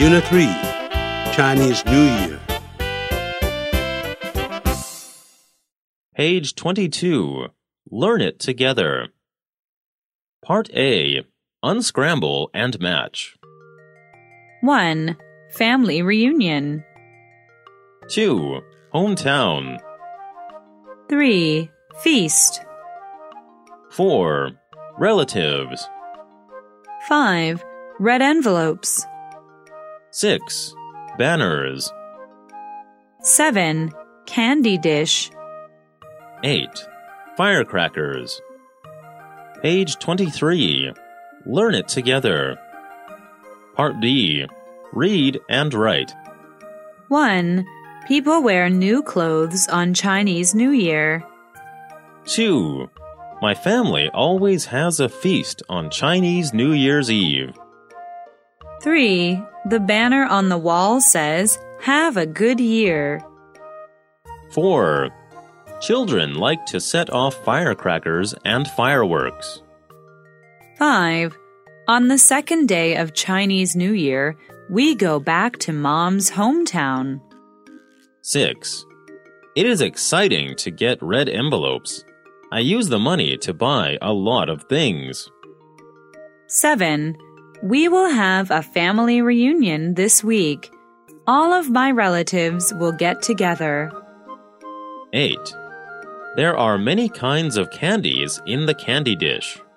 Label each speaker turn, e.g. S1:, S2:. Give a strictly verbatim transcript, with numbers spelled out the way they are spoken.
S1: Unit three, Chinese New Year.
S2: Page twenty-two. Learn it together. Part A. Unscramble and match.
S3: one. Family reunion.
S2: two. Hometown.
S3: three. Feast.
S2: four. Relatives.
S3: five. Red envelopes.
S2: six. Banners.
S3: seven. Candy dish.
S2: eight. Firecrackers. Page twenty-three. Learn it together. Part B. Read and write.
S3: one. People wear new clothes on Chinese New Year.
S2: two. My family always has a feast on Chinese New Year's Eve.
S3: three. The banner on the wall says, "Have a good year."
S2: four. Children like to set off firecrackers and fireworks.
S3: five. On the second day of Chinese New Year, we go back to Mom's hometown.
S2: six. It is exciting to get red envelopes. I use the money to buy a lot of things.
S3: seven. We will have a family reunion this week. All of my relatives will get together.
S2: eight. There are many kinds of candies in the candy dish.